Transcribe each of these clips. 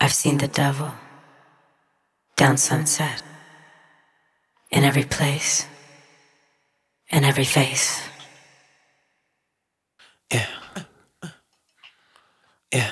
I've seen the devil down Sunset, in every place, in every face. Yeah. Yeah.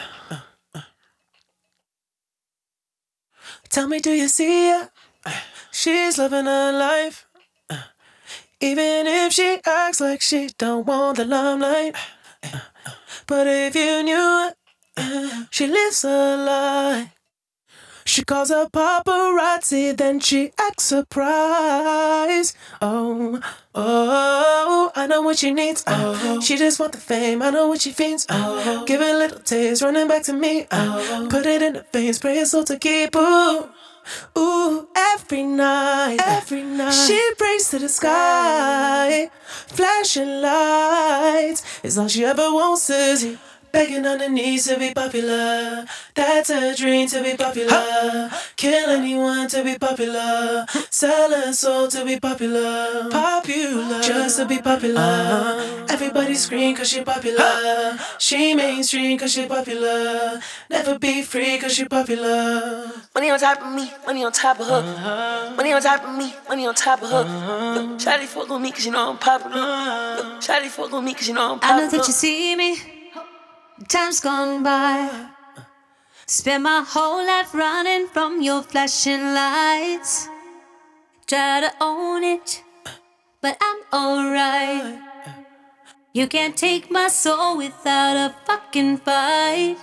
Tell me, do you see her? She's living her life. Even if she acts like she don't want the limelight. But if you knew her, she lives her life. She calls her paparazzi, then she acts surprised. Oh, I know what she needs. She just want the fame, I know what she feels. Give it a little taste, running back to me. Put it in the veins, pray it's all to keep. Ooh, every night, she prays to the sky. Flashing lights is all she ever wants to see. Begging on her knees to be popular. That's her dream, to be popular. Kill anyone to be popular. Sell her soul to be popular. Popular, just to be popular. Everybody scream cause she popular. She mainstream cause she popular. Never be free cause she popular. Money on top of me, money on top of her. Money on top of me, money on top of her. Shawty fuck on me cause you know I'm popular. Shawty fuck on me cause you know I'm popular. I know that you see me. Time's gone by. Spent my whole life running from your flashing lights. Try to own it, but I'm alright. You can't take my soul without a fucking fight.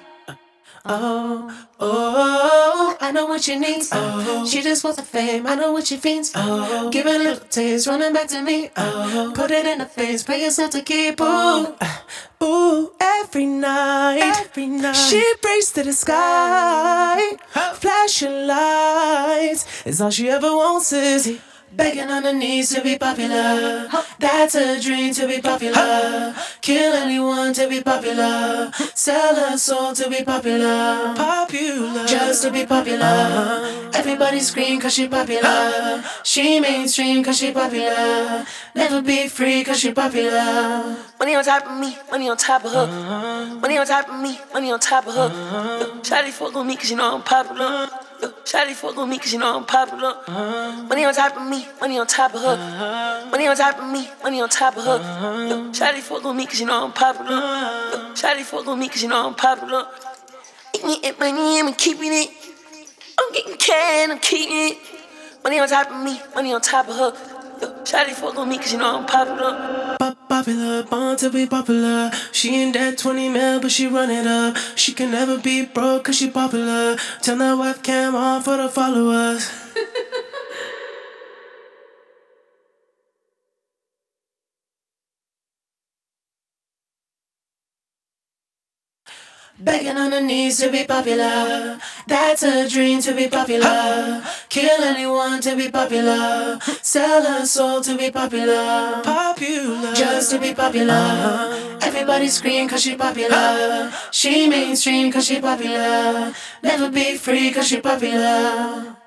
I know what she needs. She just wants the fame, I know what she feels. Give it a little taste, running back to me. Put it in the face, pay yourself to keep. Every night, she prays to the sky. Flashing lights is all she ever wants to see. Begging on her knees to be popular. That's her dream, to be popular. Kill anyone to be popular. Sell her soul to be popular. Popular, just to be popular. Everybody scream cause she popular. She mainstream cause she popular. Never be free cause she popular. Money on top of me, money on top of her. Money on top of me, money on top of her. Shawty fuck on me cause you know I'm popular. Shawty fuck on me cause you know I'm popular. Money on top of me, money on top of her. Money on top of me, money on top of her. Shawty fuck on me cause you know I'm popular. Shawty fuck on me cause you know I'm popular. Eating money, I'm keeping it. I'm getting cash, I'm keeping it. Money on top of me, money on top of her. Shawty fuck on me cause you know I'm popular. Popular, born to be popular. She ain't that 20 mil, but she run it up. She can never be broke cause she popular. Turn that webcam on for the followers. Begging on her knees to be popular. That's her dream, to be popular. Kill anyone to be popular. Sell her soul to be popular. Popular, just to be popular. Everybody scream cause she popular. She mainstream cause she popular. Never be free cause she popular.